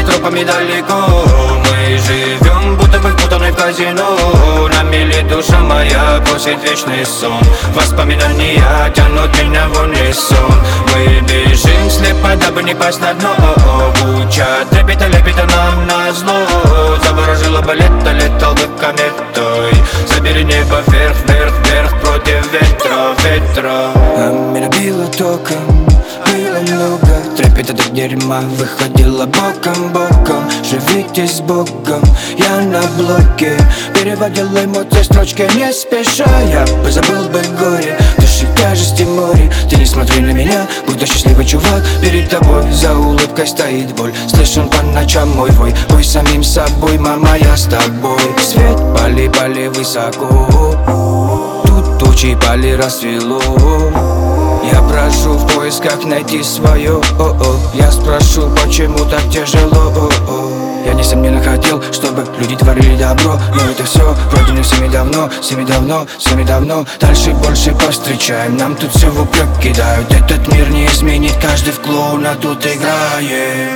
молодыми тропами далеко. Мы живем, будто бы впутаны в казино. На мели душа моя просит вечный сон. Воспоминания тянут меня в унисон. Мы бежим слепо, дабы не пасть на дно. Буча трепета лепета нам назло. Заворожило бы лето, летал бы кометой. Забери небо вверх, вверх, вверх против ветра. Меня било током, было много трепета до дерьма, выходила боком. Живите с Богом, я на блоке переводил эмоции строчки не спеша. Я бы забыл бы горе, души тяжести море. Ты не смотри на меня, будто счастливый чувак. Перед тобой за улыбкой стоит боль. Слышен по ночам мой вой, бой самим собой, мама, я с тобой. Свет пали высоко, тут тучи пали рассвело. Я брожу в поисках найти свое. Я спрошу, почему так тяжело. Я несомненно хотел, чтобы люди творили добро, но это все вроде не всеми давно. Дальше больше повстречаем, нам тут все в упрек кидают. Этот мир не изменит, каждый в клоуна тут играет.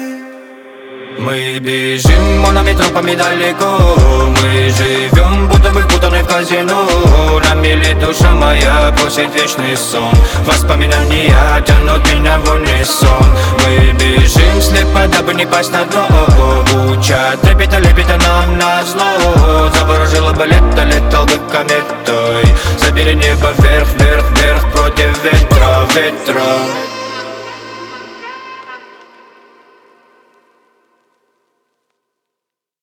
Мы бежим молодыми тропами далеко. Мы живем, будто бы впутаны в казино. На мели душа моя просит вечный сон. Воспоминания тянут меня в унисон. Мы бежим слепо, дабы не пасть на дно. Буча трепета лепета нам назло. Заворожило бы лето, летал бы кометой. Забери небо вверх, вверх, вверх против ветра.